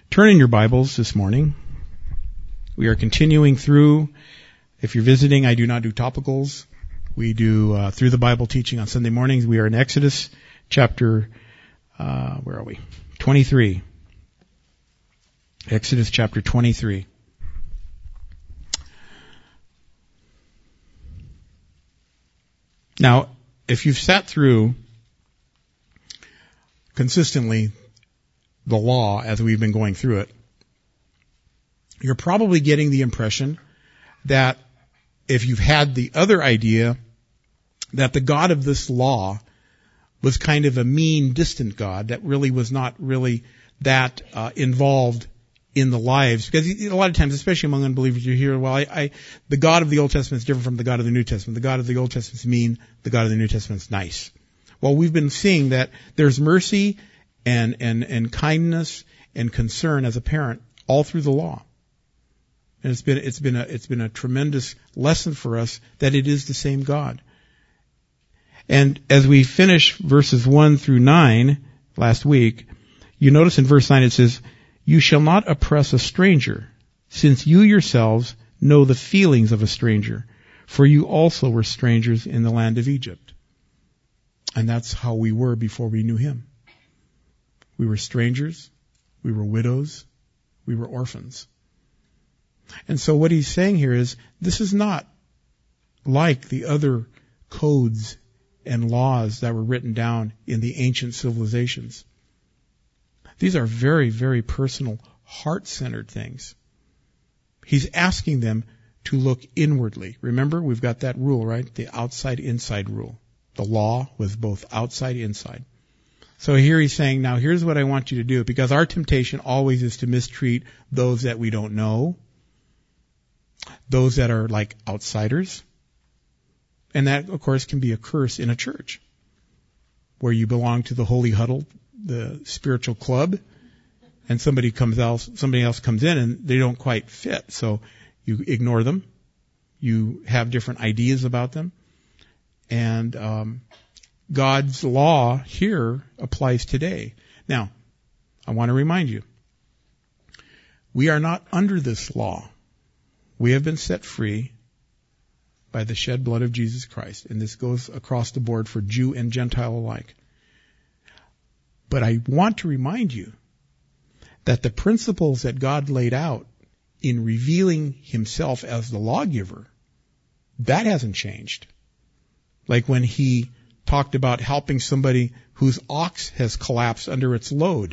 Turn in your Bibles this morning. We are continuing through. If you're visiting, I do not do topicals. We do through the Bible teaching on Sunday mornings. We are in Exodus chapter, 23. Exodus chapter 23. Now, if you've sat through consistently the law as we've been going through it, you're probably getting the impression that if you've had the other idea that the God of this law was kind of a mean, distant God that really was not really that involved in the lives, because a lot of times, especially among unbelievers, you hear, well, the God of the Old Testament is different from the God of the New Testament. The God of the Old Testament is mean. The God of the New Testament is nice. Well, we've been seeing that there's mercy and kindness and concern as a parent all through the law. And it's been a tremendous lesson for us that it is the same God. And as we finish verses 1 through 9 last week, you notice in verse 9 it says, "You shall not oppress a stranger, since you yourselves know the feelings of a stranger, for you also were strangers in the land of Egypt." And that's how we were before we knew him. We were strangers, we were widows, we were orphans. And so what he's saying here is, this is not like the other codes and laws that were written down in the ancient civilizations. These are very, very personal, heart-centered things. He's asking them to look inwardly. Remember, we've got that rule, right? The outside-inside rule. The law was both outside, inside. So here he's saying, now here's what I want you to do, because our temptation always is to mistreat those that we don't know, those that are like outsiders. And that, of course, can be a curse in a church where you belong to the holy huddle, the spiritual club, and somebody else comes in and they don't quite fit. So you ignore them. You have different ideas about them. And God's law here applies today. Now, I want to remind you, we are not under this law. We have been set free by the shed blood of Jesus Christ. And this goes across the board for Jew and Gentile alike. But I want to remind you that the principles that God laid out in revealing himself as the lawgiver, that hasn't changed. Like when he talked about helping somebody whose ox has collapsed under its load.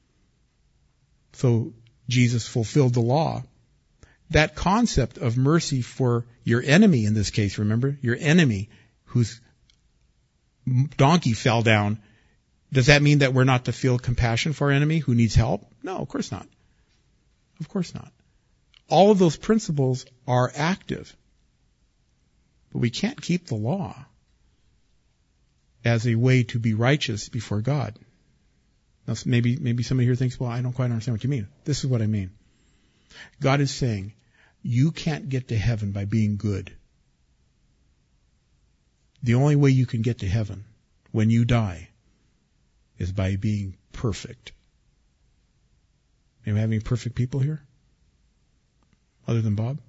So Jesus fulfilled the law. That concept of mercy for your enemy in this case, remember? Your enemy whose donkey fell down. Does that mean that we're not to feel compassion for our enemy who needs help? No, of course not. Of course not. All of those principles are active. But we can't keep the law as a way to be righteous before God. Now, maybe somebody here thinks, well, I don't quite understand what you mean. This is what I mean. God is saying, you can't get to heaven by being good. The only way you can get to heaven when you die is by being perfect. Are we having perfect people here? Other than Bob?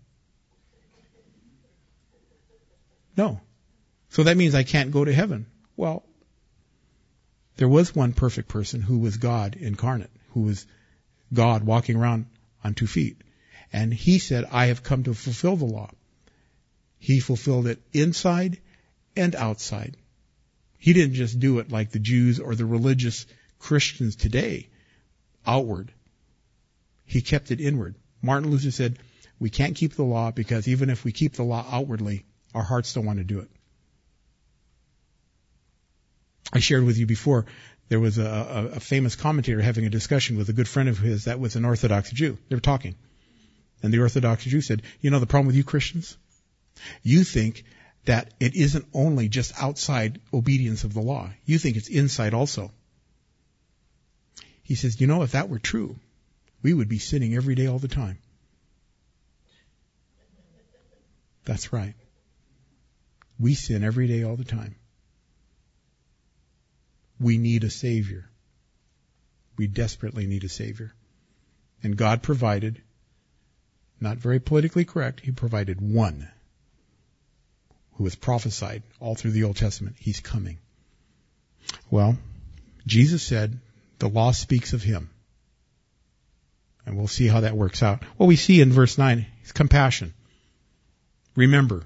No. So that means I can't go to heaven. Well, there was one perfect person who was God incarnate, who was God walking around on 2 feet. And he said, I have come to fulfill the law. He fulfilled it inside and outside. He didn't just do it like the Jews or the religious Christians today, outward. He kept it inward. Martin Luther said, we can't keep the law because even if we keep the law outwardly, our hearts don't want to do it. I shared with you before, there was a famous commentator having a discussion with a good friend of his that was an Orthodox Jew. They were talking. And the Orthodox Jew said, you know the problem with you Christians? You think that it isn't only just outside obedience of the law. You think it's inside also. He says, you know, if that were true, we would be sinning every day all the time. That's right. We sin every day all the time. We need a Savior. We desperately need a Savior. And God provided, not very politically correct, He provided one who was prophesied all through the Old Testament. He's coming. Well, Jesus said the law speaks of Him. And we'll see how that works out. Well, we see in verse 9, His compassion. Remember.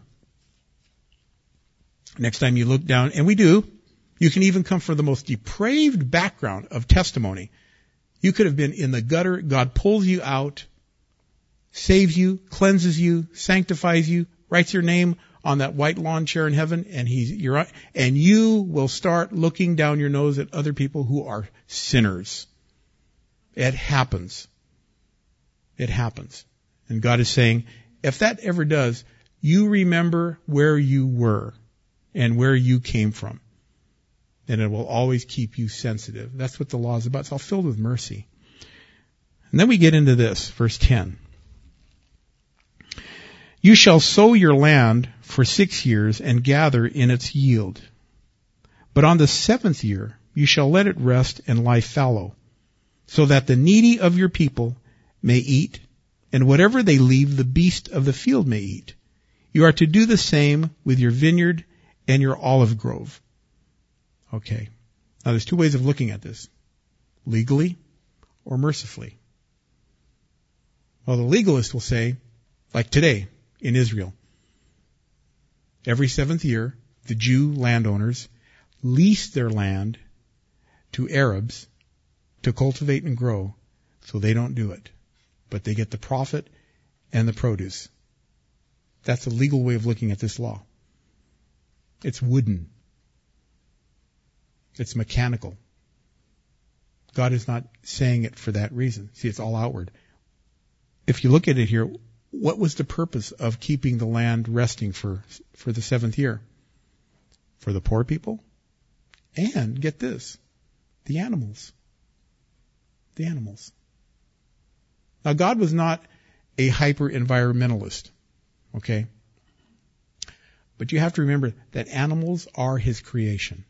Next time you look down, and we do, you can even come from the most depraved background of testimony. You could have been in the gutter. God pulls you out, saves you, cleanses you, sanctifies you, writes your name on that white lawn chair in heaven, and you will start looking down your nose at other people who are sinners. It happens. It happens. And God is saying, if that ever does, you remember where you were and where you came from. And it will always keep you sensitive. That's what the law is about. It's all filled with mercy. And then we get into this, verse 10. You shall sow your land for 6 years and gather in its yield. But on the 7th year you shall let it rest and lie fallow, so that the needy of your people may eat, and whatever they leave the beast of the field may eat. You are to do the same with your vineyard and your olive grove. Okay. Now there's two ways of looking at this. Legally or mercifully. Well, the legalist will say, like today in Israel, every 7th year, the Jew landowners lease their land to Arabs to cultivate and grow, so they don't do it. But they get the profit and the produce. That's a legal way of looking at this law. It's wooden. It's mechanical. God is not saying it for that reason. See, it's all outward. If you look at it here, what was the purpose of keeping the land resting for the 7th year? For the poor people? And, get this, the animals. The animals. Now, God was not a hyper-environmentalist, okay? But you have to remember that animals are His creation.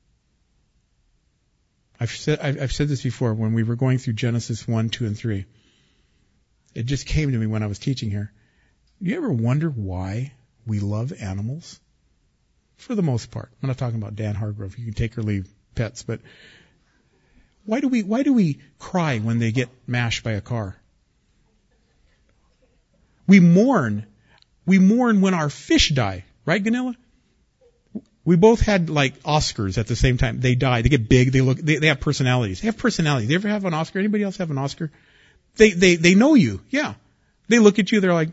I've said this before when we were going through Genesis 1, 2, and 3. It just came to me when I was teaching here. Do you ever wonder why we love animals? For the most part. I'm not talking about Dan Hargrove. You can take or leave pets, but why do we cry when they get mashed by a car? We mourn when our fish die, right, Ganilla? We both had like Oscars at the same time. They die. They get big. They have personalities. They have personalities. They ever have an Oscar? Anybody else have an Oscar? They know you. Yeah. They look at you. They're like,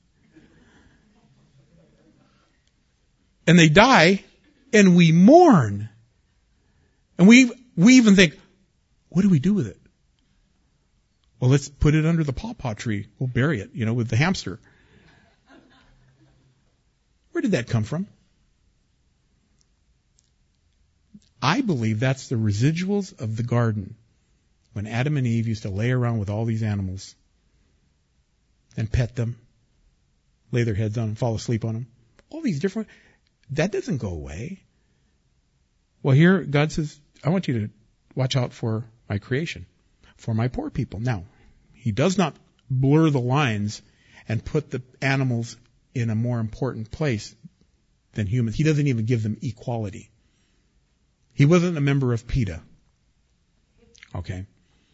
and they die, and we mourn. And we even think, what do we do with it? Well, let's put it under the pawpaw tree. We'll bury it, with the hamster. Where did that come from? I believe that's the residuals of the garden when Adam and Eve used to lay around with all these animals and pet them, lay their heads on them, fall asleep on them. All these different, that doesn't go away. Well, here God says, I want you to watch out for my creation, for my poor people. Now, He does not blur the lines and put the animals in a more important place than humans. He doesn't even give them equality. He wasn't a member of PETA. Okay.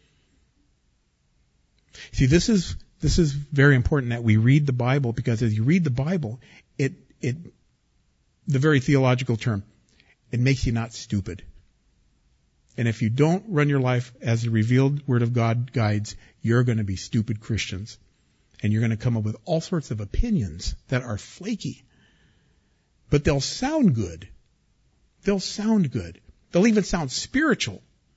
See, this is very important that we read the Bible, because as you read the Bible, the very theological term, it makes you not stupid. And if you don't run your life as the revealed Word of God guides, you're going to be stupid Christians. And you're going to come up with all sorts of opinions that are flaky. But they'll sound good. They'll sound good. They'll even sound spiritual.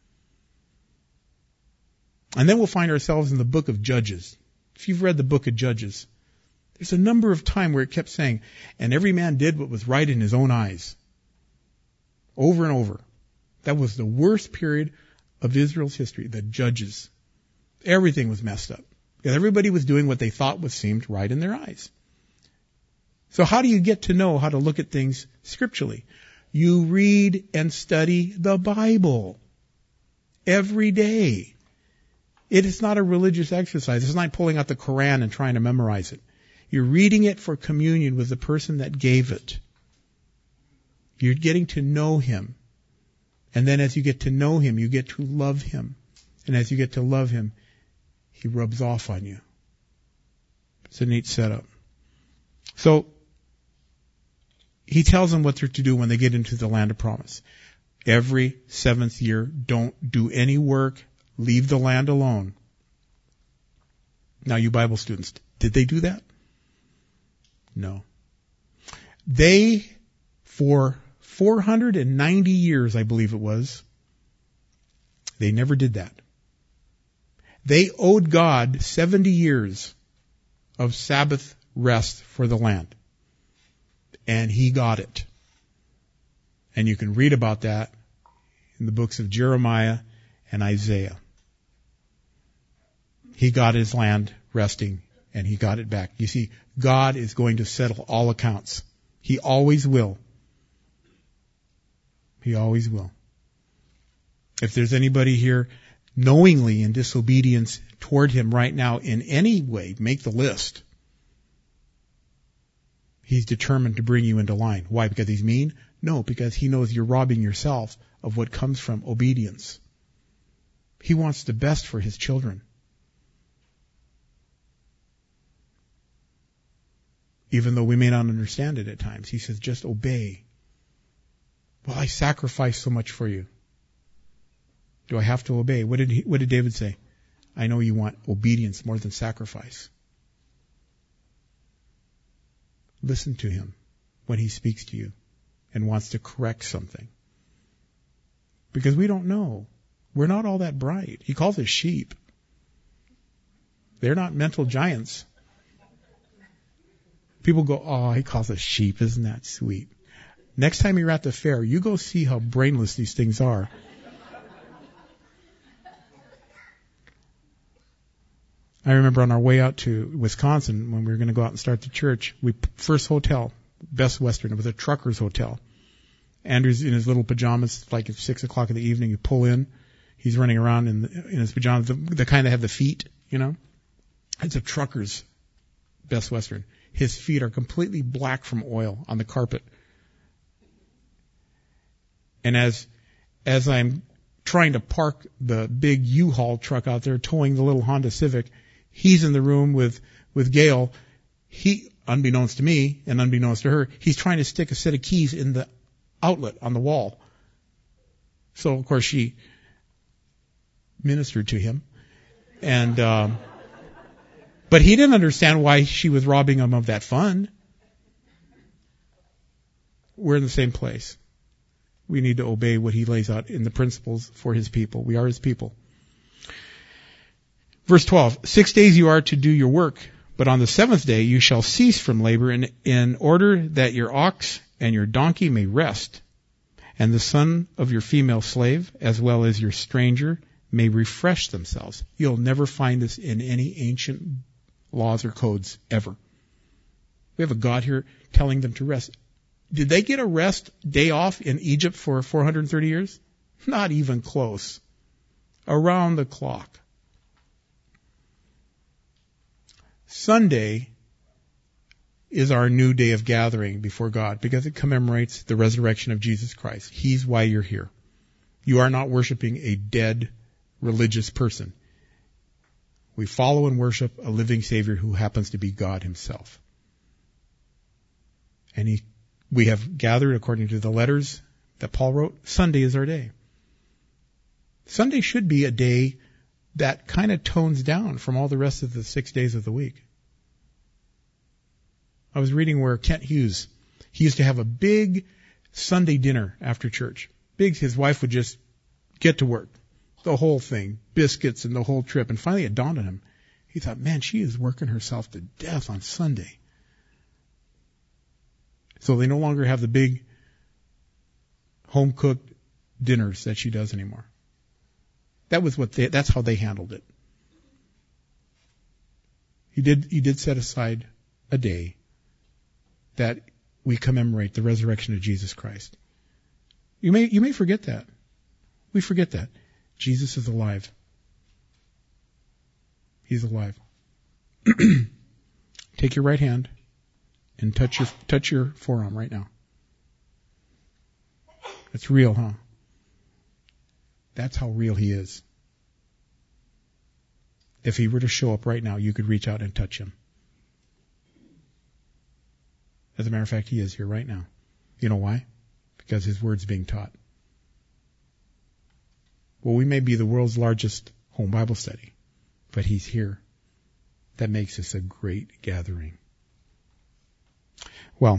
And then we'll find ourselves in the book of Judges. If you've read the book of Judges, there's a number of times where it kept saying, and every man did what was right in his own eyes. Over and over. That was the worst period of Israel's history, the Judges. Everything was messed up. Because everybody was doing what they thought seemed right in their eyes. So how do you get to know how to look at things scripturally? You read and study the Bible every day. It is not a religious exercise. It's not pulling out the Quran and trying to memorize it. You're reading it for communion with the person that gave it. You're getting to know him. And then as you get to know him, you get to love him. And as you get to love him, he rubs off on you. It's a neat setup. So, he tells them what they're to do when they get into the land of promise. Every 7th year, don't do any work. Leave the land alone. Now, you Bible students, did they do that? No. They, for 490 years, I believe it was, they never did that. They owed God 70 years of Sabbath rest for the land. And he got it. And you can read about that in the books of Jeremiah and Isaiah. He got his land resting, and he got it back. You see, God is going to settle all accounts. He always will. He always will. If there's anybody here knowingly in disobedience toward him right now in any way, make the list. He's determined to bring you into line. Why? Because he's mean? No, because he knows you're robbing yourself of what comes from obedience. He wants the best for his children. Even though we may not understand it at times. He says, just obey. Well, I sacrificed so much for you. Do I have to obey? What did David say? I know you want obedience more than sacrifice. Listen to him when he speaks to you and wants to correct something. Because we don't know. We're not all that bright. He calls us sheep. They're not mental giants. People go, oh, he calls us sheep. Isn't that sweet? Next time you're at the fair, you go see how brainless these things are. I remember on our way out to Wisconsin, when we were going to go out and start the church, first hotel, Best Western, it was a trucker's hotel. Andrew's in his little pajamas, like at 6 o'clock in the evening, you pull in. He's running around in his pajamas, the kind that have the feet, you know. It's a trucker's Best Western. His feet are completely black from oil on the carpet. And as I'm trying to park the big U-Haul truck out there towing the little Honda Civic, he's in the room with Gail. He, unbeknownst to me and unbeknownst to her, he's trying to stick a set of keys in the outlet on the wall. So, of course, she ministered to him. And, but he didn't understand why she was robbing him of that fun. We're in the same place. We need to obey what he lays out in the principles for his people. We are his people. Verse 12, 6 days you are to do your work, but on the 7th day you shall cease from labor in order that your ox and your donkey may rest, and the son of your female slave, as well as your stranger, may refresh themselves. You'll never find this in any ancient laws or codes ever. We have a God here telling them to rest. Did they get a rest day off in Egypt for 430 years? Not even close. Around the clock. Sunday is our new day of gathering before God because it commemorates the resurrection of Jesus Christ. He's why you're here. You are not worshiping a dead religious person. We follow and worship a living Savior who happens to be God himself. And we have gathered according to the letters that Paul wrote. Sunday is our day. Sunday should be a day that kind of tones down from all the rest of the 6 days of the week. I was reading where Kent Hughes, he used to have a big Sunday dinner after church. His wife would just get to work. The whole thing, biscuits and the whole trip. And finally it dawned on him. He thought, man, she is working herself to death on Sunday. So they no longer have the big home-cooked dinners that she does anymore. That's how they handled it. He did set aside a day that we commemorate the resurrection of Jesus Christ. You may forget that. We forget that. Jesus is alive. He's alive. Take your right hand and touch your forearm right now. It's real, huh? That's how real he is. If he were to show up right now, you could reach out and touch him. As a matter of fact, he is here right now. You know why? Because his word's being taught. Well, we may be the world's largest home Bible study, but he's here. That makes this a great gathering. Well,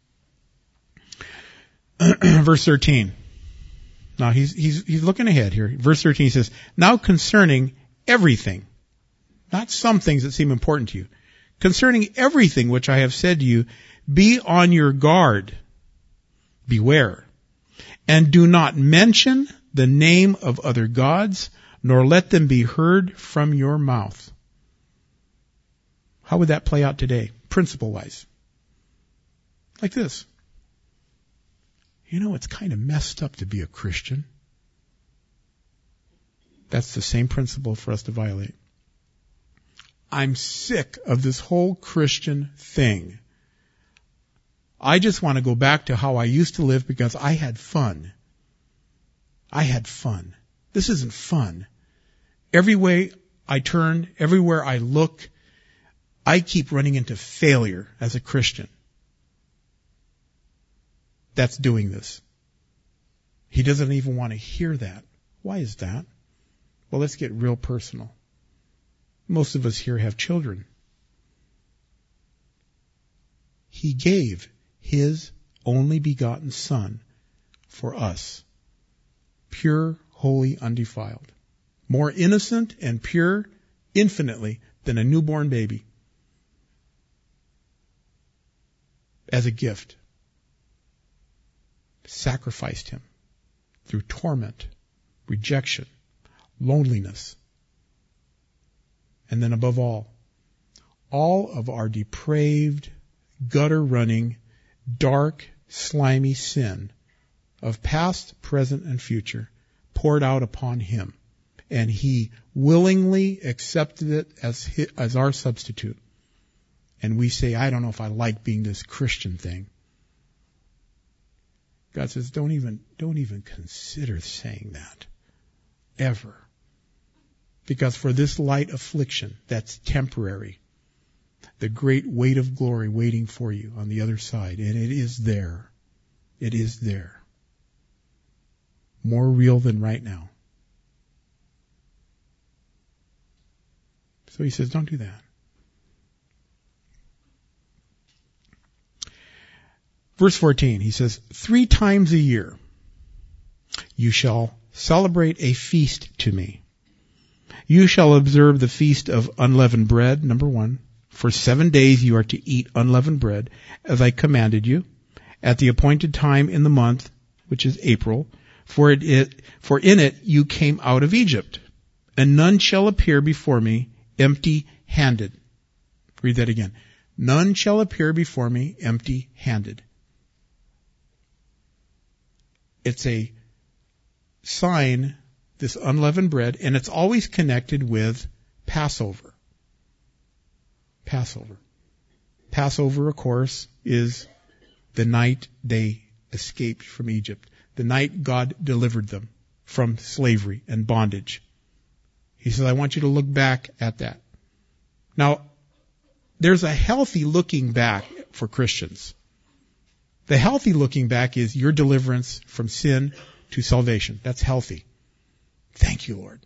verse 13. Now he's looking ahead here. Verse 13 says, now concerning everything, not some things that seem important to you, concerning everything which I have said to you, be on your guard, beware, and do not mention the name of other gods, nor let them be heard from your mouth. How would that play out today, principle-wise? Like this. You know, it's kind of messed up to be a Christian. That's the same principle for us to violate. I'm sick of this whole Christian thing. I just want to go back to how I used to live because I had fun. I had fun. This isn't fun. Every way I turn, everywhere I look, I keep running into failure as a Christian. That's doing this. He doesn't even want to hear that. Why is that? Well, let's get real personal. Most of us here have children. He gave his only begotten Son for us. Pure, holy, undefiled. More innocent and pure, infinitely, than a newborn baby. As a gift. Sacrificed him through torment, rejection, loneliness, and then above all of our depraved, gutter-running, dark, slimy sin of past, present, and future poured out upon him, and he willingly accepted it as our substitute. And we say, I don't know if I like being this Christian thing. God says, don't even consider saying that. Ever. Because for this light affliction, that's temporary. The great weight of glory waiting for you on the other side. And it is there. It is there. More real than right now. So he says, don't do that. Verse 14, he says, 3 times a year you shall celebrate a feast to me. You shall observe the feast of unleavened bread, number 1. For 7 days you are to eat unleavened bread, as I commanded you, at the appointed time in the month, which is April, for in it you came out of Egypt, and none shall appear before me empty-handed. Read that again. None shall appear before me empty-handed. It's a sign, this unleavened bread, and it's always connected with Passover. Passover. Passover, of course, is the night they escaped from Egypt. The night God delivered them from slavery and bondage. He says, I want you to look back at that. Now, there's a healthy looking back for Christians. The healthy looking back is your deliverance from sin to salvation. That's healthy. Thank you, Lord.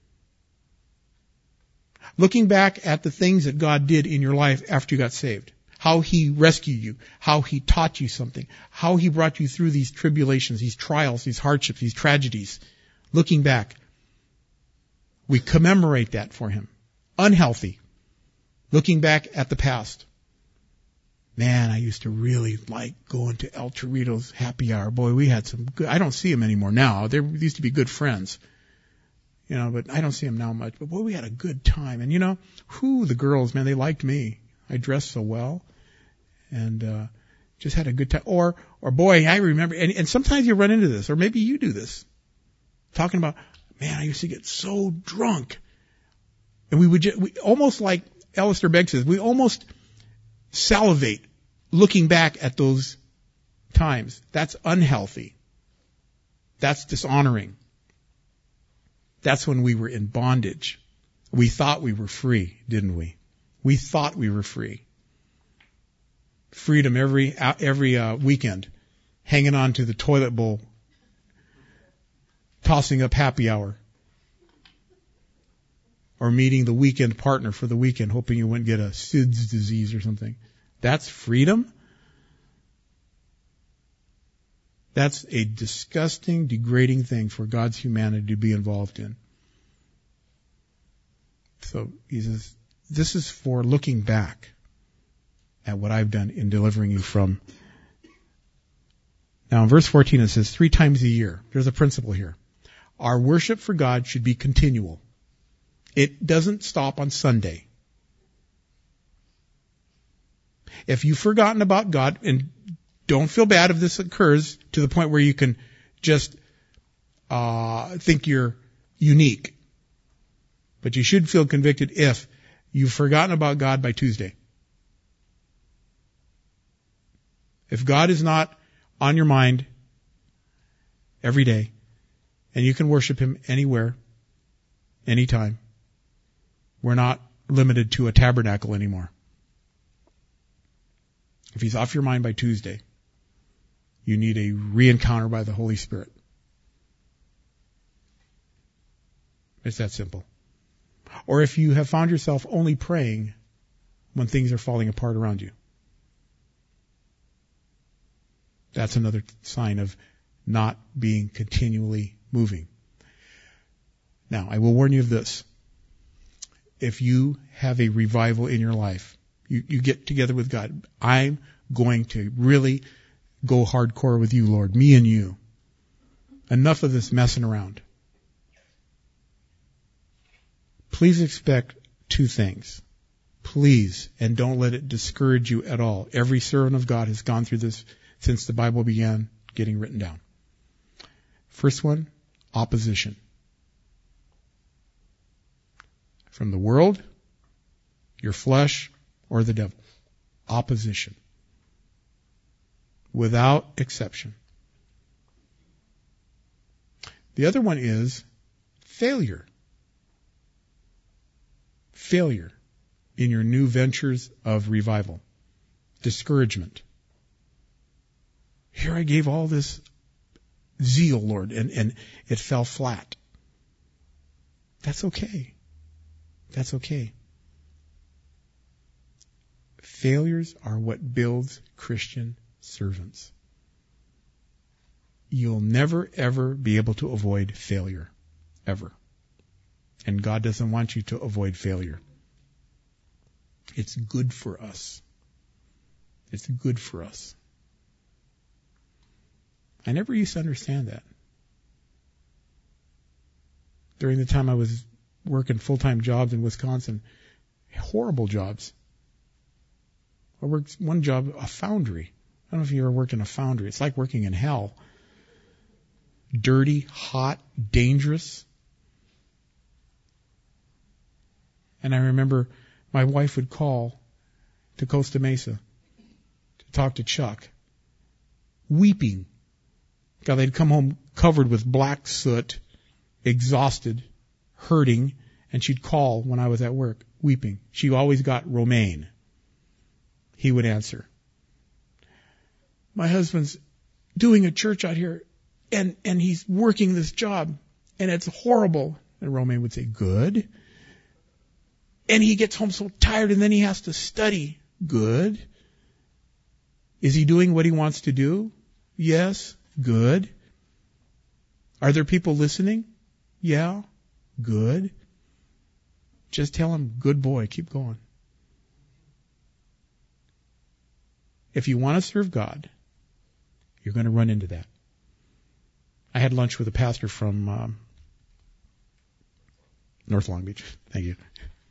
Looking back at the things that God did in your life after you got saved. How He rescued you. How He taught you something. How He brought you through these tribulations, these trials, these hardships, these tragedies. Looking back. We commemorate that for Him. Unhealthy. Looking back at the past. Man, I used to really like going to El Torito's happy hour. Boy, we had some good, I don't see him anymore now. They used to be good friends. You know, but I don't see him now much. But boy, we had a good time. And you know, the girls, man, they liked me. I dressed so well. And, just had a good time. Or boy, I remember, and sometimes you run into this, or maybe you do this. Talking about, man, I used to get so drunk. And we almost like Alistair Begg says, we almost salivate looking back at those times. That's unhealthy. That's dishonoring. That's when we were in bondage. We thought we were free, didn't we? We thought we were free. Freedom every weekend, hanging on to the toilet bowl, tossing up happy hour, or meeting the weekend partner for the weekend, hoping you wouldn't get a SIDS disease or something. That's freedom? That's a disgusting, degrading thing for God's humanity to be involved in. So he says, this is for looking back at what I've done in delivering you from. Now in verse 14 it says 3 times a year. There's a principle here. Our worship for God should be continual. It doesn't stop on Sunday. If you've forgotten about God, and don't feel bad if this occurs to the point where you can just think you're unique. But you should feel convicted if you've forgotten about God by Tuesday. If God is not on your mind every day, and you can worship Him anywhere, anytime, we're not limited to a tabernacle anymore. If He's off your mind by Tuesday, you need a re-encounter by the Holy Spirit. It's that simple. Or if you have found yourself only praying when things are falling apart around you, that's another sign of not being continually moving. Now, I will warn you of this. If you have a revival in your life, you get together with God, I'm going to really go hardcore with you, Lord, me and you. Enough of this messing around. Please expect 2 things. Please, and don't let it discourage you at all. Every servant of God has gone through this since the Bible began getting written down. First one, opposition. From the world, your flesh, or the devil. Opposition. Without exception. The other one is failure. Failure in your new ventures of revival. Discouragement. Here I gave all this zeal, Lord, and it fell flat. That's okay. That's okay. Failures are what builds Christian servants. You'll never, ever be able to avoid failure. Ever. And God doesn't want you to avoid failure. It's good for us. It's good for us. I never used to understand that. During the time I was working full-time jobs in Wisconsin, horrible jobs. I worked one job, a foundry. I don't know if you ever worked in a foundry. It's like working in hell. Dirty, hot, dangerous. And I remember my wife would call to Costa Mesa to talk to Chuck, weeping. God, they'd come home covered with black soot, exhausted, hurting, and she'd call when I was at work, weeping. She always got Romaine. He would answer. My husband's doing a church out here, and he's working this job, and it's horrible. And Romaine would say, good. And he gets home so tired, and then he has to study. Good. Is he doing what he wants to do? Yes. Good. Are there people listening? Yeah. Good. Just tell him, good boy, keep going. If you want to serve God, you're going to run into that. I had lunch with a pastor from North Long Beach. Thank you.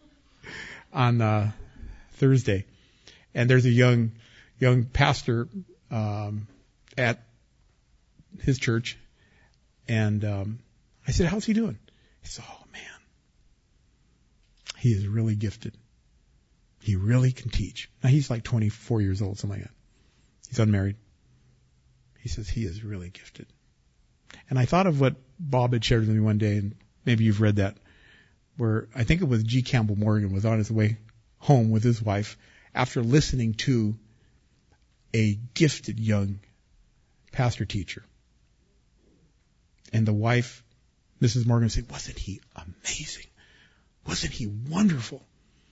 On Thursday. And there's a young pastor at his church. And I said, how's he doing? He said, oh, man. he is really gifted. He really can teach. Now he's like 24 years old, something like that. He's unmarried. He says he is really gifted. And I thought of what Bob had shared with me one day, and maybe you've read that, where I think it was G. Campbell Morgan was on his way home with his wife after listening to a gifted young pastor teacher. And the wife, Mrs. Morgan, said, wasn't he amazing? Wasn't he wonderful?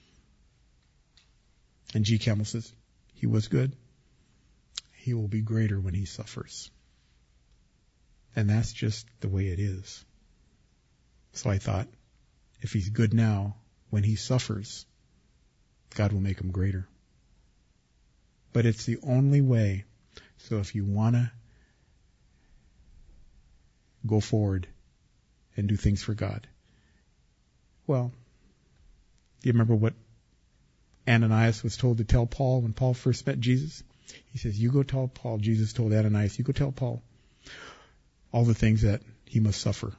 And G. Campbell says, he was good. He will be greater when he suffers. And that's just the way it is. So I thought, if he's good now, when he suffers, God will make him greater. But it's the only way. So if you want to go forward and do things for God, well, do you remember what Ananias was told to tell Paul when Paul first met Jesus? He says, you go tell Paul, Jesus told Ananias, you go tell Paul all the things that he must suffer.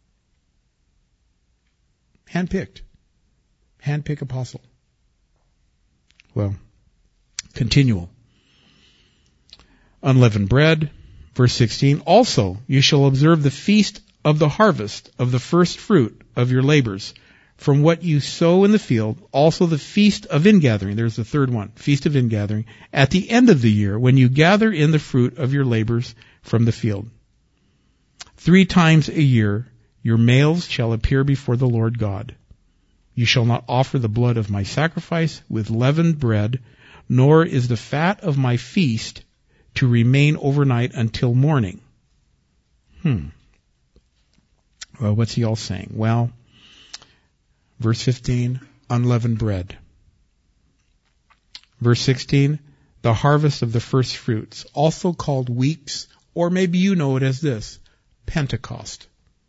Handpicked apostle. Well, continual. Unleavened bread, verse 16. Also, you shall observe the feast of the harvest of the first fruit of your labors, from what you sow in the field, also the feast of ingathering. There's the third one, feast of ingathering, at the end of the year, when you gather in the fruit of your labors from the field. 3 times a year your males shall appear before the Lord God. You shall not offer the blood of my sacrifice with leavened bread, nor is the fat of my feast to remain overnight until morning. Well, what's he all saying? Well, verse 15, unleavened bread. Verse 16, the harvest of the first fruits, also called weeks, or maybe you know it as this, Pentecost.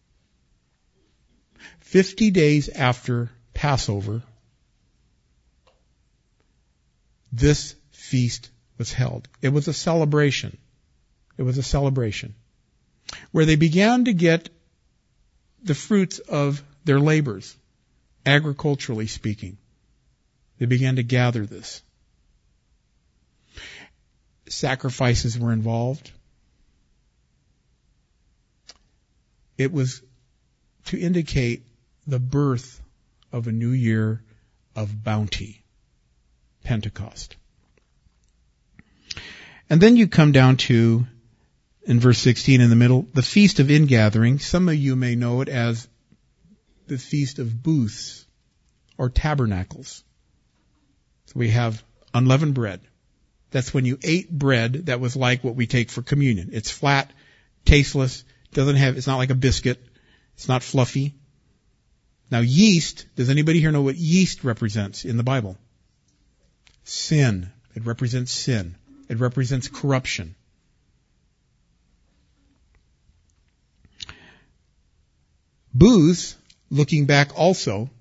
50 days after Passover, this feast was held. It was a celebration. Where they began to get the fruits of their labors, agriculturally speaking. They began to gather this. Sacrifices were involved. It was to indicate the birth of a new year of bounty, Pentecost. And then you come down to, in verse 16 in the middle, the Feast of Ingathering. Some of you may know it as the Feast of Booths or Tabernacles. So we have unleavened bread. That's when you ate bread that was like what we take for communion. It's flat, tasteless, it's not like a biscuit. It's not fluffy. Now yeast, does anybody here know what yeast represents in the Bible? Sin. It represents sin. It represents corruption. Booths, looking back also,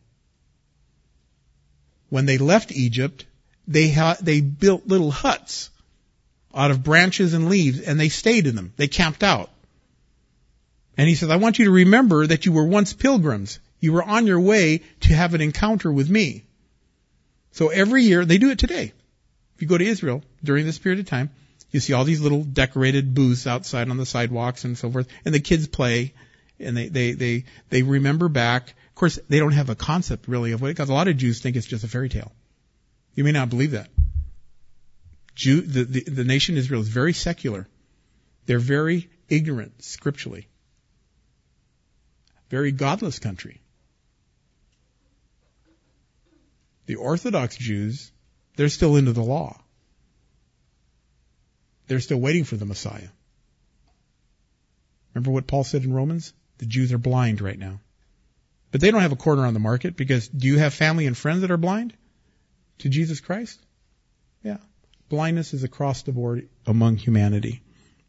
when they left Egypt, they built little huts out of branches and leaves, and they stayed in them. They camped out. And he says, I want you to remember that you were once pilgrims. You were on your way to have an encounter with me. So every year, they do it today. If you go to Israel during this period of time, you see all these little decorated booths outside on the sidewalks and so forth, and the kids play, and they remember back. Of course, they don't have a concept really of what, because a lot of Jews think it's just a fairy tale. You may not believe that. The nation Israel is very secular. They're very ignorant scripturally. Very godless country. The Orthodox Jews, they're still into the law. They're still waiting for the Messiah. Remember what Paul said in Romans? The Jews are blind right now. But they don't have a corner on the market, because do you have family and friends that are blind to Jesus Christ? Yeah. Blindness is across the board among humanity.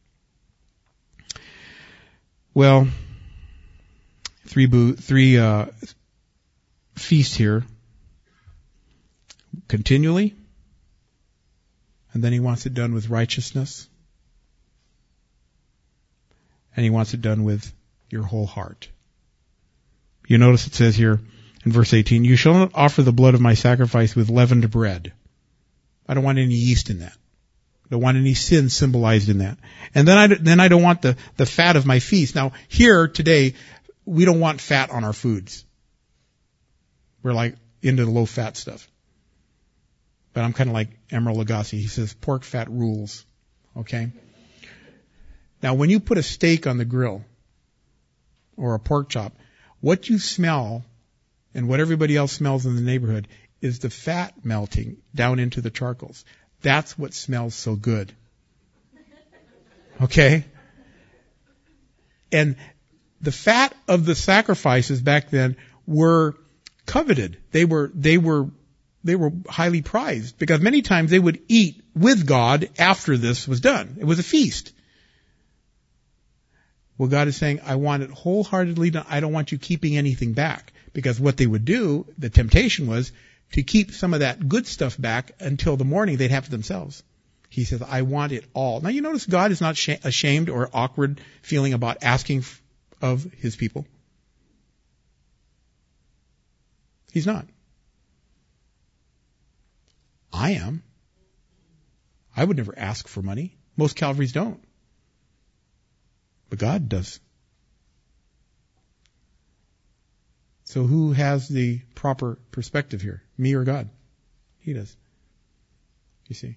Well, three feasts here. Continually. And then he wants it done with righteousness. And he wants it done with your whole heart. You notice it says here, In verse 18, you shall not offer the blood of my sacrifice with leavened bread. I don't want any yeast in that. I don't want any sin symbolized in that. And then I don't want the fat of my feast. Now, here today, we don't want fat on our foods. We're like into the low fat stuff. But I'm kind of like Emeril Lagasse. He says pork fat rules. Okay? Now, when you put a steak on the grill or a pork chop, what you smell and what everybody else smells in the neighborhood is the fat melting down into the charcoals. That's what smells so good. Okay? And the fat of the sacrifices back then were coveted. They were highly prized because many times they would eat with God after this was done. It was a feast. Well, God is saying, I want it wholeheartedly done. I don't want you keeping anything back. Because what they would do, the temptation was to keep some of that good stuff back until the morning they'd have it themselves. He says, I want it all. Now you notice God is not ashamed or awkward feeling about asking of his people. He's not. I am. I would never ask for money. Most Calvaries don't. But God does. So who has the proper perspective here? Me or God? He does. You see.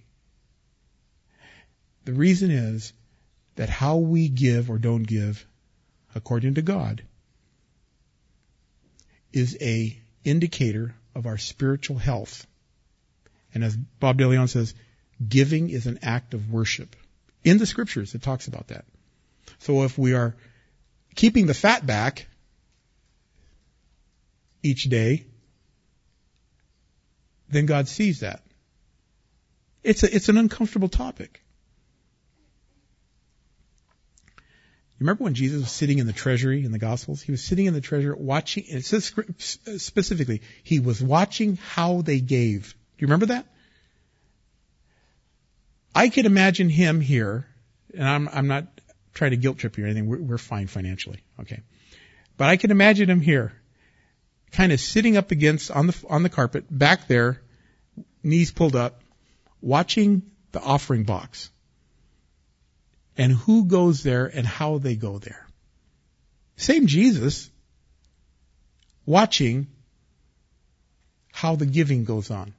The reason is that how we give or don't give, according to God, is a indicator of our spiritual health. And as Bob DeLeon says, giving is an act of worship. In the scriptures, it talks about that. So if we are keeping the fat back each day, then God sees that. It's an uncomfortable topic. You remember when Jesus was sitting in the treasury in the Gospels? He was sitting in the treasury watching, and it says specifically, he was watching how they gave. Do you remember that? I could imagine him here, and I'm not trying to guilt trip you or anything. We're fine financially, okay? But I can imagine him here, kind of sitting up against on the carpet back there, knees pulled up, watching the offering box and who goes there and how they go there. Same Jesus watching how the giving goes on.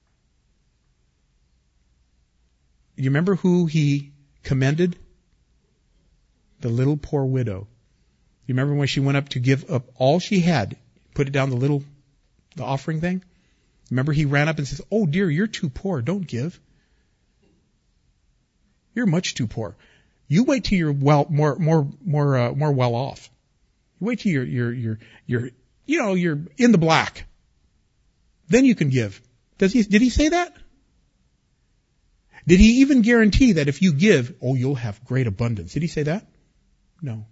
You remember who he commended? The little poor widow. You remember when she went up to give up all she had, put it down the offering thing? Remember he ran up and says, "Oh dear, you're too poor. Don't give. You're much too poor. You wait till you're more well off. You wait till you're in the black. Then you can give." Did he say that? Did he even guarantee that if you give, you'll have great abundance? Did he say that? No.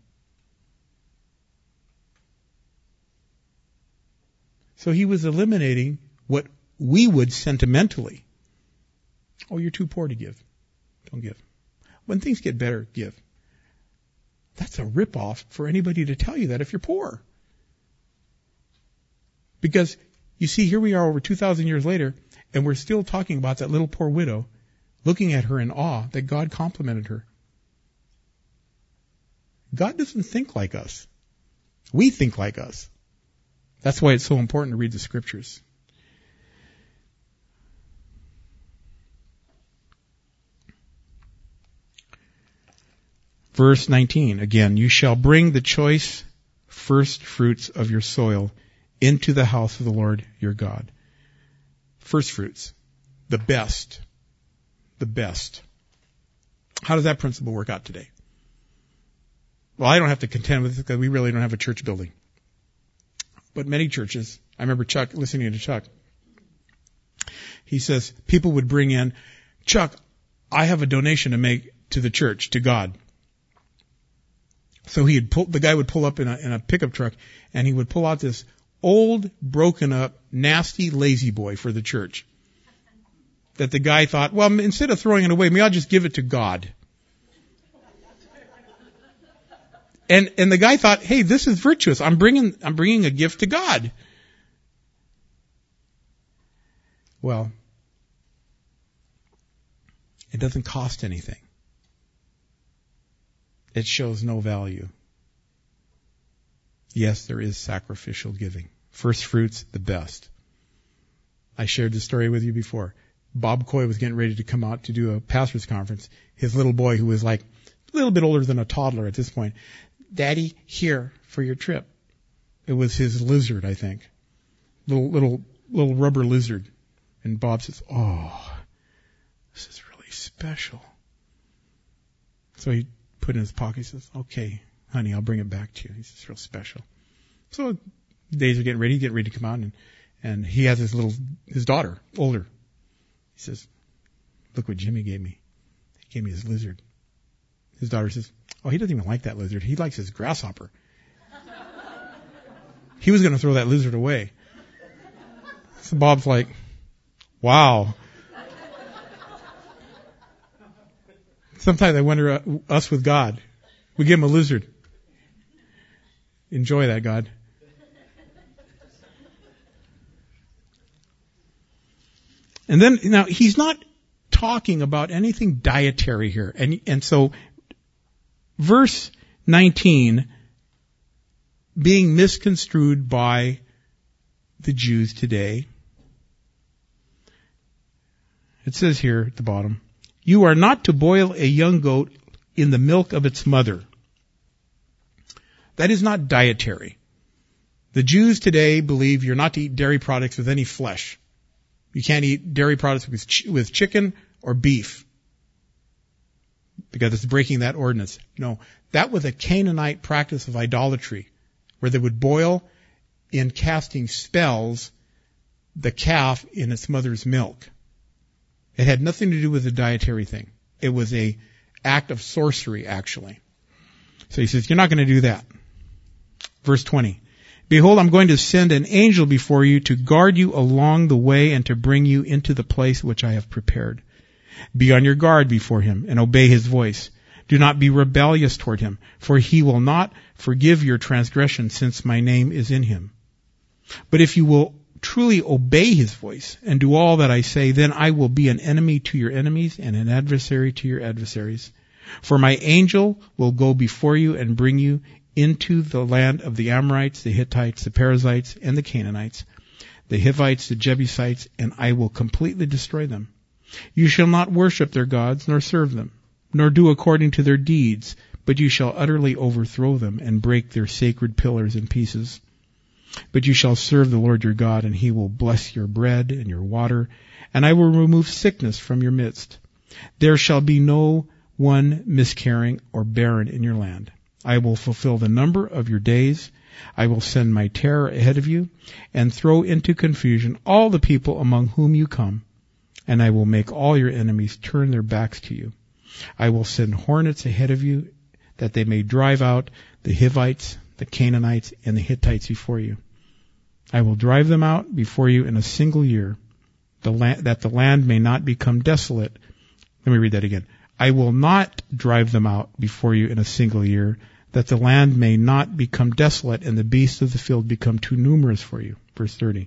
So he was eliminating what we would sentimentally. Oh, you're too poor to give. Don't give. When things get better, give. That's a ripoff for anybody to tell you that if you're poor. Because, you see, here we are over 2,000 years later, and we're still talking about that little poor widow, looking at her in awe that God complimented her. God doesn't think like us. We think like us. That's why it's so important to read the scriptures. Verse 19, again, you shall bring the choice first fruits of your soil into the house of the Lord your God. First fruits, the best. The best. How does that principle work out today? Well, I don't have to contend with it because we really don't have a church building. But many churches, I remember listening to Chuck. He says people would bring in, "Chuck, I have a donation to make to the church, to God." So the guy would pull up in a pickup truck, and he would pull out this old, broken up, nasty lazy boy for the church. That the guy thought, well, instead of throwing it away, maybe I'll just give it to God. And the guy thought, hey, this is virtuous. I'm bringing a gift to God. Well, it doesn't cost anything. It shows no value. Yes, there is sacrificial giving. First fruits, the best. I shared this story with you before. Bob Coy was getting ready to come out to do a pastor's conference. His little boy, who was like a little bit older than a toddler at this point, Daddy, here for your trip. It was his lizard, I think. Little rubber lizard. And Bob says, oh, this is really special. So he put it in his pocket. He says, okay, honey, I'll bring it back to you. He says, it's real special. So days are getting ready to come out, and he has his daughter, older. He says, look what Jimmy gave me. He gave me his lizard. His daughter says, oh, he doesn't even like that lizard. He likes his grasshopper. He was going to throw that lizard away. So Bob's like, wow. Sometimes I wonder, us with God. We give him a lizard. Enjoy that, God. And then, now, he's not talking about anything dietary here. And so, verse 19, being misconstrued by the Jews today, it says here at the bottom, you are not to boil a young goat in the milk of its mother. That is not dietary. The Jews today believe you're not to eat dairy products with any flesh. You can't eat dairy products with chicken or beef, because it's breaking that ordinance. No, that was a Canaanite practice of idolatry, where they would boil, in casting spells, the calf in its mother's milk. It had nothing to do with a dietary thing. It was a act of sorcery, actually. So he says, you're not going to do that. Verse 20. Behold, I'm going to send an angel before you to guard you along the way and to bring you into the place which I have prepared. Be on your guard before him and obey his voice. Do not be rebellious toward him, for he will not forgive your transgression, since my name is in him. But if you will truly obey his voice and do all that I say, then I will be an enemy to your enemies and an adversary to your adversaries. For my angel will go before you and bring you into the land of the Amorites, the Hittites, the Perizzites, and the Canaanites, the Hivites, the Jebusites, and I will completely destroy them. You shall not worship their gods, nor serve them, nor do according to their deeds, but you shall utterly overthrow them and break their sacred pillars in pieces. But you shall serve the Lord your God, and he will bless your bread and your water, and I will remove sickness from your midst. There shall be no one miscarrying or barren in your land. I will fulfill the number of your days. I will send my terror ahead of you, and throw into confusion all the people among whom you come, and I will make all your enemies turn their backs to you. I will send hornets ahead of you, that they may drive out the Hivites, the Canaanites, and the Hittites before you. I will drive them out before you in a single year, that the land may not become desolate. Let me read that again. I will not drive them out before you in a single year, that the land may not become desolate and the beasts of the field become too numerous for you. Verse 30.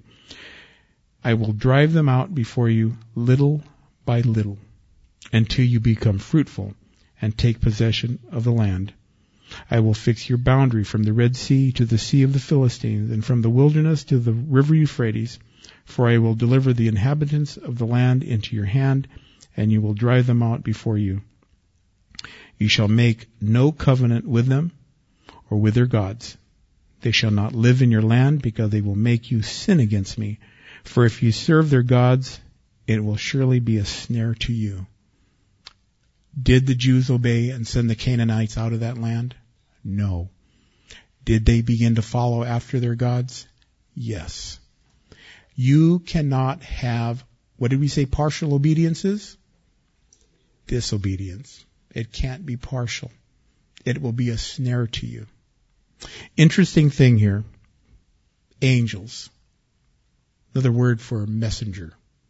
I will drive them out before you little by little, until you become fruitful and take possession of the land. I will fix your boundary from the Red Sea to the Sea of the Philistines, and from the wilderness to the river Euphrates, for I will deliver the inhabitants of the land into your hand, and you will drive them out before you. You shall make no covenant with them or with their gods. They shall not live in your land, because they will make you sin against me. For if you serve their gods, it will surely be a snare to you. Did the Jews obey and send the Canaanites out of that land? No. Did they begin to follow after their gods? Yes. You cannot have, what did we say partial obedience is? Disobedience. It can't be partial. It will be a snare to you. Interesting thing here. Angels. Another word for messenger.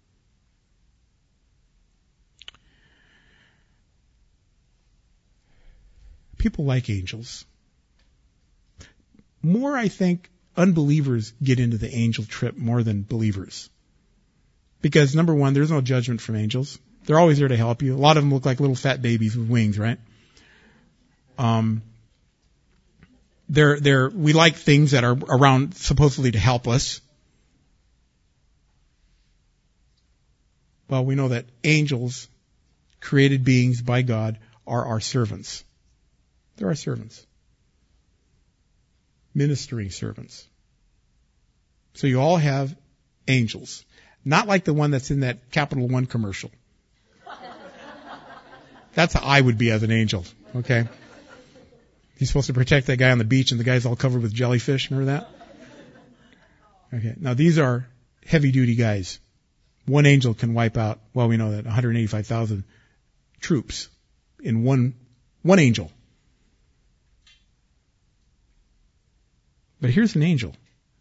People like angels. More, I think, unbelievers get into the angel trip more than believers. Because number one, there's no judgment from angels. They're always there to help you. A lot of them look like little fat babies with wings, right? We like things that are around supposedly to help us. Well, we know that angels, created beings by God, are our servants. They're our servants. Ministering servants. So you all have angels. Not like the one that's in that Capital One commercial. That's how I would be as an angel, okay? He's supposed to protect that guy on the beach and the guy's all covered with jellyfish. Remember that? Okay. Now these are heavy duty guys. One angel can wipe out, well, we know that 185,000 troops in one angel. But here's an angel.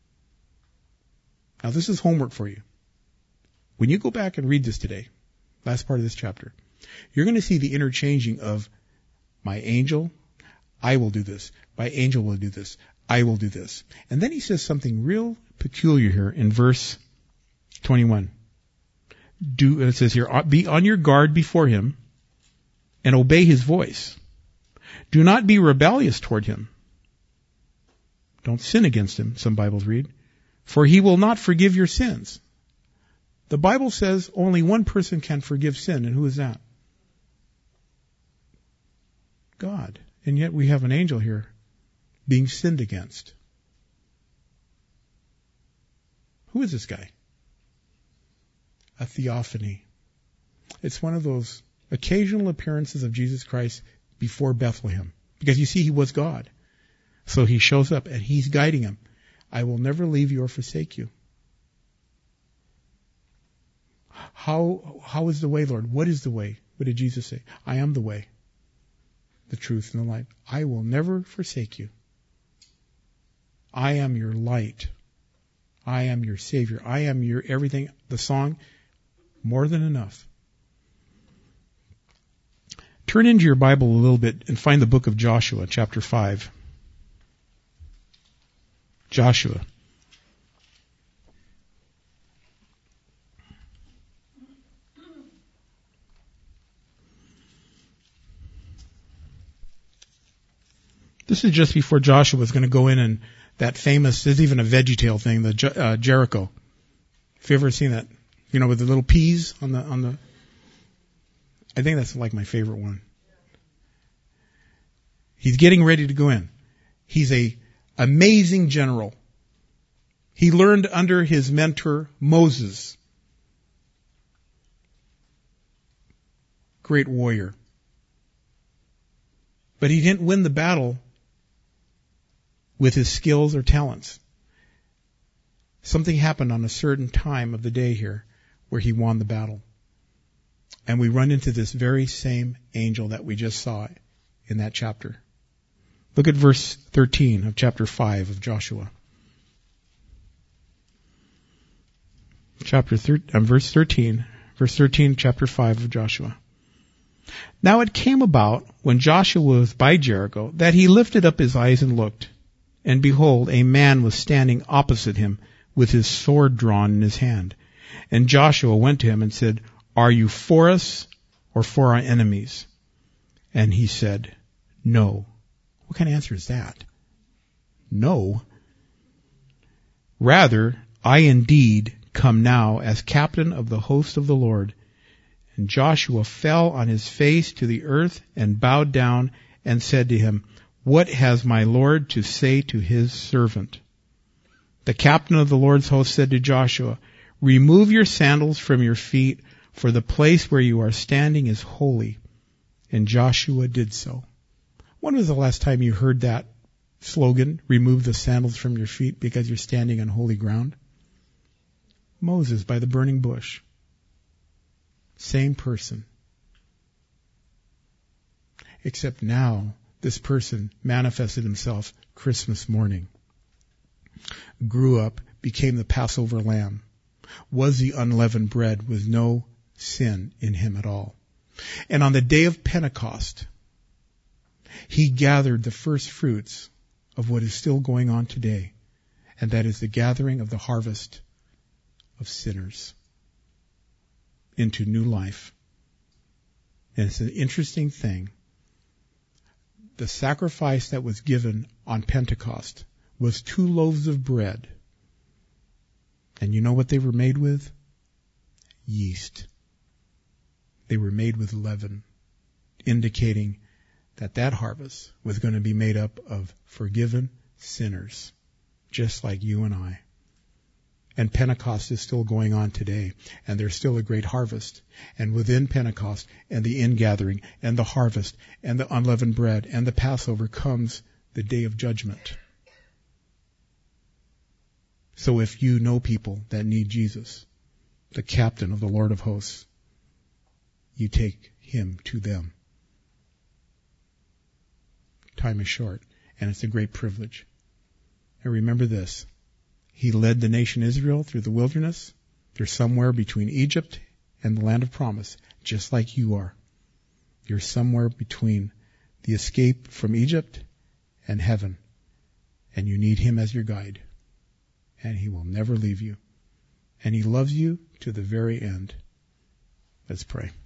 Now this is homework for you. When you go back and read this today, last part of this chapter, you're going to see the interchanging of my angel, I will do this. My angel will do this. I will do this. And then he says something real peculiar here in verse 21. It says here, be on your guard before him and obey his voice. Do not be rebellious toward him. Don't sin against him, some Bibles read, for he will not forgive your sins. The Bible says only one person can forgive sin, and who is that? God. And yet we have an angel here being sinned against. Who is this guy? A theophany. It's one of those occasional appearances of Jesus Christ before Bethlehem. Because you see, he was God. So he shows up and he's guiding him. I will never leave you or forsake you. How is the way, Lord? What is the way? What did Jesus say? I am the way, the truth, and the life. I will never forsake you. I am your light. I am your Savior. I am your everything. The song, more than enough. Turn into your Bible a little bit and find the book of Joshua, chapter 5. Joshua. This is just before Joshua was going to go in and that famous, there's even a VeggieTale thing, the Jericho. Have you ever seen that? You know, with the little peas on the, I think that's like my favorite one. He's getting ready to go in. He's a amazing general. He learned under his mentor, Moses. Great warrior. But he didn't win the battle with his skills or talents. Something happened on a certain time of the day here where he won the battle. And we run into this very same angel that we just saw in that chapter. Look at verse 13 of chapter 5 of Joshua. Verse 13, chapter 5 of Joshua. Now it came about, when Joshua was by Jericho, that he lifted up his eyes and looked, and behold, a man was standing opposite him with his sword drawn in his hand. And Joshua went to him and said, Are you for us or for our enemies? And he said, No. What kind of answer is that? No. Rather, I indeed come now as captain of the host of the Lord. And Joshua fell on his face to the earth and bowed down and said to him, What has my Lord to say to his servant? The captain of the Lord's host said to Joshua, Remove your sandals from your feet, for the place where you are standing is holy. And Joshua did so. When was the last time you heard that slogan, remove the sandals from your feet because you're standing on holy ground? Moses by the burning bush. Same person. Except now, this person manifested himself Christmas morning. Grew up, became the Passover lamb. Was the unleavened bread with no sin in him at all. And on the day of Pentecost, he gathered the first fruits of what is still going on today. And that is the gathering of the harvest of sinners. into new life. And it's an interesting thing. The sacrifice that was given on Pentecost was 2 loaves of bread. And you know what they were made with? Yeast. They were made with leaven, indicating that that harvest was going to be made up of forgiven sinners, just like you and I. And Pentecost is still going on today, and there's still a great harvest. And within Pentecost and the ingathering and the harvest and the unleavened bread and the Passover comes the day of judgment. So if you know people that need Jesus, the captain of the Lord of hosts, you take him to them. Time is short, and it's a great privilege. And remember this. He led the nation Israel through the wilderness. They're somewhere between Egypt and the land of promise, just like you are. You're somewhere between the escape from Egypt and heaven. And you need him as your guide. And he will never leave you. And he loves you to the very end. Let's pray.